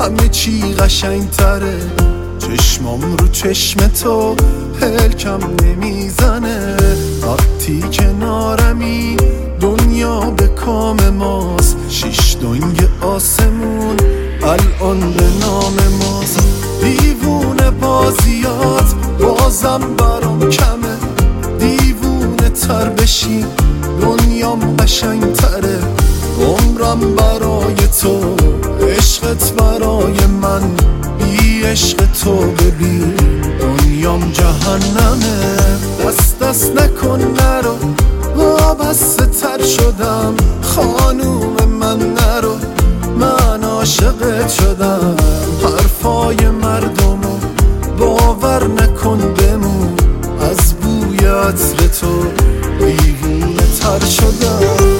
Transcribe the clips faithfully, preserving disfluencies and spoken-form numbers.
همه چی قشنگ تره، چشمام رو چشم تو هلکم نمیزنه. وقتی کنارمی دنیا به کام ماست، شیش دنگ آسمون الان به نام ماست. دیوونه بازیات بازم برام کمه، دیوونه تر بشی دنیام قشنگ تره. عمرم برای تو، عشقت برای من، بی عشق تو ببین دنیام جهنمه. دست دست نکن نرو، وابسته تر شدم خانوم من نرو، من عاشقت شدم. حرفای مردمو باور نکن بمون، از بوی عطر تو دیوونه تر شدم.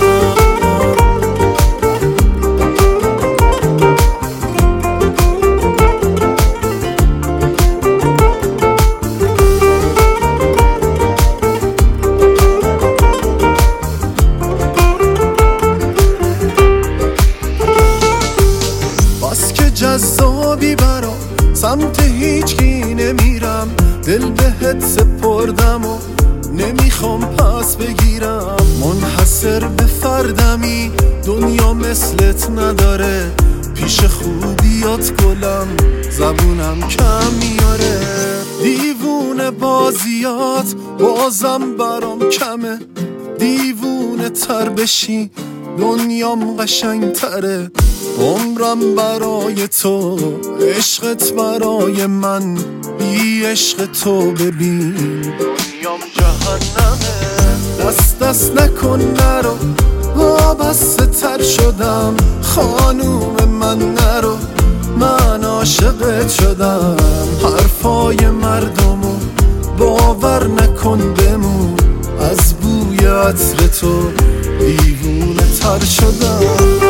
جذابی برام، سمت هیچکی نمیرم، دل بهت سپردم و نمیخوام پس بگیرم. منحصر به فردمی، دنیا مثلت نداره، پیش خوبیات گلم زبونم کم میاره. دیوونه بازیات بازم برام کمه، دیوونه تر بشی دنیام قشنگ تره. عمرم برای تو، عشقت برای من، بی عشق تو ببین دنیام جهنمه. دست دست نکن نرو، وابسته تر شدم خانوم من نرو، من عاشقت شدم. حرفای مردمو باور نکن بمون، از بوی عطر تو دیوونه تر شدم.